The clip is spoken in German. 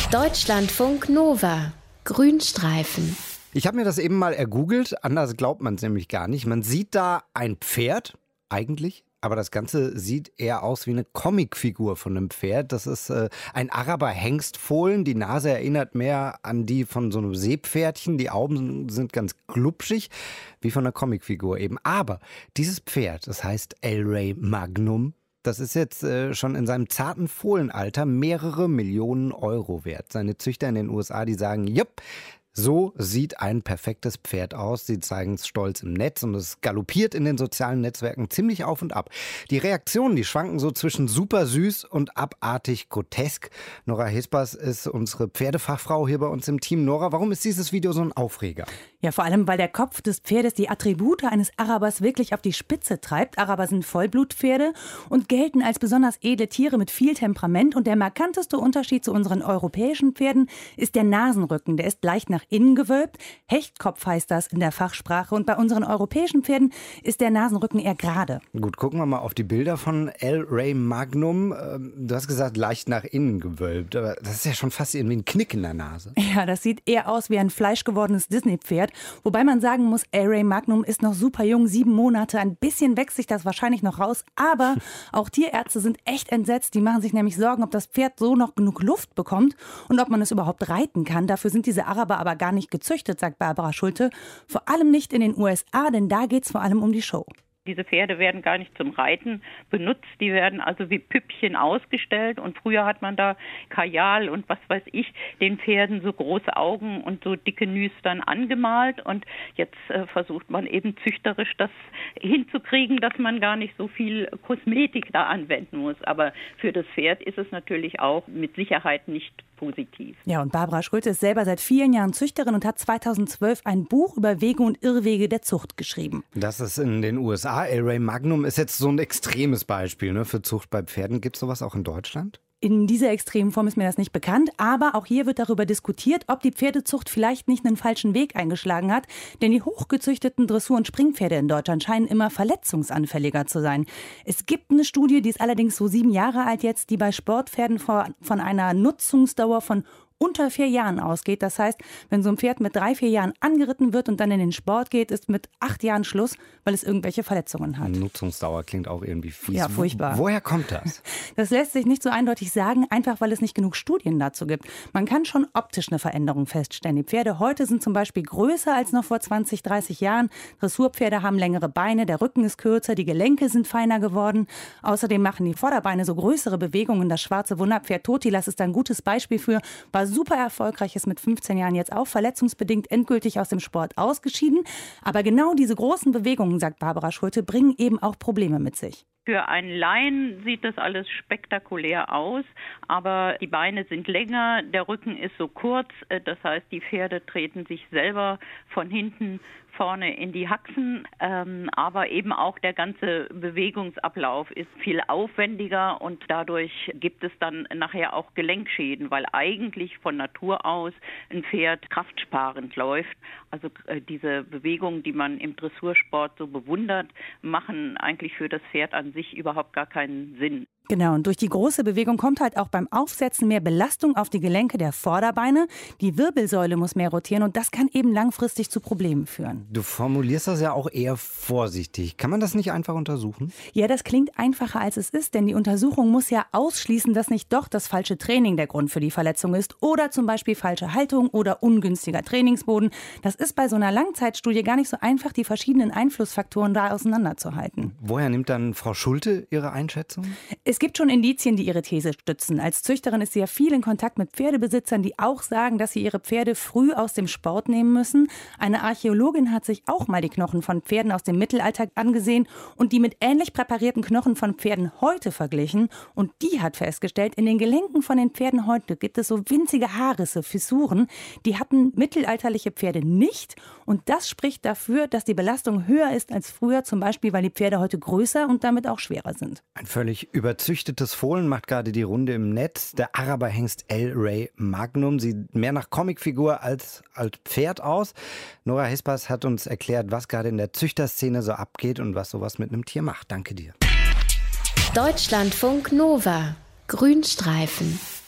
Deutschlandfunk Nova. Grünstreifen. Ich habe mir das eben mal ergoogelt, anders glaubt man es nämlich gar nicht. Man sieht da ein Pferd, eigentlich, aber das Ganze sieht eher aus wie eine Comicfigur von einem Pferd. Das ist ein Araber-Hengstfohlen. Die Nase erinnert mehr an die von so einem Seepferdchen. Die Augen sind ganz glubschig, wie von einer Comicfigur eben. Aber dieses Pferd, das heißt El Rey Magnum, das ist jetzt schon in seinem zarten Fohlenalter mehrere Millionen Euro wert. Seine Züchter in den USA, die sagen, jupp, so sieht ein perfektes Pferd aus. Sie zeigen es stolz im Netz und es galoppiert in den sozialen Netzwerken ziemlich auf und ab. Die Reaktionen, die schwanken so zwischen super süß und abartig grotesk. Nora Hespers ist unsere Pferdefachfrau hier bei uns im Team. Nora, warum ist dieses Video so ein Aufreger? Ja, vor allem, weil der Kopf des Pferdes die Attribute eines Arabers wirklich auf die Spitze treibt. Araber sind Vollblutpferde und gelten als besonders edle Tiere mit viel Temperament. Und der markanteste Unterschied zu unseren europäischen Pferden ist der Nasenrücken. Der ist leicht nach innen gewölbt. Hechtkopf heißt das in der Fachsprache. Und bei unseren europäischen Pferden ist der Nasenrücken eher gerade. Gut, gucken wir mal auf die Bilder von El Rey Magnum. Du hast gesagt, leicht nach innen gewölbt. Aber das ist ja schon fast irgendwie ein Knick in der Nase. Ja, das sieht eher aus wie ein fleischgewordenes Disney-Pferd. Wobei man sagen muss, El Rey Magnum ist noch super jung, 7 Monate. Ein bisschen wächst sich das wahrscheinlich noch raus. Aber auch Tierärzte sind echt entsetzt. Die machen sich nämlich Sorgen, ob das Pferd so noch genug Luft bekommt und ob man es überhaupt reiten kann. Dafür sind diese Araber aber gar nicht gezüchtet, sagt Barbara Schulte. Vor allem nicht in den USA, denn da geht es vor allem um die Show. Diese Pferde werden gar nicht zum Reiten benutzt, die werden also wie Püppchen ausgestellt und früher hat man da Kajal und was weiß ich, den Pferden so große Augen und so dicke Nüstern angemalt und jetzt versucht man eben züchterisch das hinzukriegen, dass man gar nicht so viel Kosmetik da anwenden muss, aber für das Pferd ist es natürlich auch mit Sicherheit nicht positiv. Ja, und Barbara Schulte ist selber seit vielen Jahren Züchterin und hat 2012 ein Buch über Wege und Irrwege der Zucht geschrieben. Das ist in den USA. El Rey Magnum ist jetzt so ein extremes Beispiel für Zucht bei Pferden. Gibt es sowas auch in Deutschland? In dieser extremen Form ist mir das nicht bekannt, aber auch hier wird darüber diskutiert, ob die Pferdezucht vielleicht nicht einen falschen Weg eingeschlagen hat. Denn die hochgezüchteten Dressur- und Springpferde in Deutschland scheinen immer verletzungsanfälliger zu sein. Es gibt eine Studie, die ist allerdings so 7 Jahre alt jetzt, die bei Sportpferden von einer Nutzungsdauer von unter 4 Jahren ausgeht. Das heißt, wenn so ein Pferd mit 3-4 Jahren angeritten wird und dann in den Sport geht, ist mit 8 Jahren Schluss, weil es irgendwelche Verletzungen hat. Nutzungsdauer klingt auch irgendwie fies. Ja, furchtbar. Woher kommt das? Das lässt sich nicht so eindeutig sagen, einfach weil es nicht genug Studien dazu gibt. Man kann schon optisch eine Veränderung feststellen. Die Pferde heute sind zum Beispiel größer als noch vor 20, 30 Jahren. Dressurpferde haben längere Beine, der Rücken ist kürzer, die Gelenke sind feiner geworden. Außerdem machen die Vorderbeine so größere Bewegungen. Das schwarze Wunderpferd Totilas ist ein gutes Beispiel für, war super erfolgreich, ist mit 15 Jahren jetzt auch verletzungsbedingt endgültig aus dem Sport ausgeschieden. Aber genau diese großen Bewegungen, sagt Barbara Schulte, bringen eben auch Probleme mit sich. Für einen Laien sieht das alles spektakulär aus, aber die Beine sind länger, der Rücken ist so kurz, das heißt, die Pferde treten sich selber von hinten vorne in die Haxen, aber eben auch der ganze Bewegungsablauf ist viel aufwendiger und dadurch gibt es dann nachher auch Gelenkschäden, weil eigentlich von Natur aus ein Pferd kraftsparend läuft. Also diese Bewegungen, die man im Dressursport so bewundert, machen eigentlich für das Pferd an sich überhaupt gar keinen Sinn. Genau, und durch die große Bewegung kommt halt auch beim Aufsetzen mehr Belastung auf die Gelenke der Vorderbeine. Die Wirbelsäule muss mehr rotieren und das kann eben langfristig zu Problemen führen. Du formulierst das ja auch eher vorsichtig. Kann man das nicht einfach untersuchen? Ja, das klingt einfacher als es ist, denn die Untersuchung muss ja ausschließen, dass nicht doch das falsche Training der Grund für die Verletzung ist oder zum Beispiel falsche Haltung oder ungünstiger Trainingsboden. Das ist bei so einer Langzeitstudie gar nicht so einfach, die verschiedenen Einflussfaktoren da auseinanderzuhalten. Woher nimmt dann Frau Schulte ihre Einschätzung? Es gibt schon Indizien, die ihre These stützen. Als Züchterin ist sie ja viel in Kontakt mit Pferdebesitzern, die auch sagen, dass sie ihre Pferde früh aus dem Sport nehmen müssen. Eine Archäologin hat sich auch mal die Knochen von Pferden aus dem Mittelalter angesehen und die mit ähnlich präparierten Knochen von Pferden heute verglichen. Und die hat festgestellt, in den Gelenken von den Pferden heute gibt es so winzige Haarrisse, Fissuren. Die hatten mittelalterliche Pferde nicht. Und das spricht dafür, dass die Belastung höher ist als früher, zum Beispiel, weil die Pferde heute größer und damit auch schwerer sind. Ein völlig überzüchtetes Fohlen macht gerade die Runde im Netz. Der Araberhengst El Rey Magnum sieht mehr nach Comicfigur als Pferd aus. Nora Hespers hat uns erklärt, was gerade in der Züchterszene so abgeht und was sowas mit einem Tier macht. Danke dir. Deutschlandfunk Nova. Grünstreifen.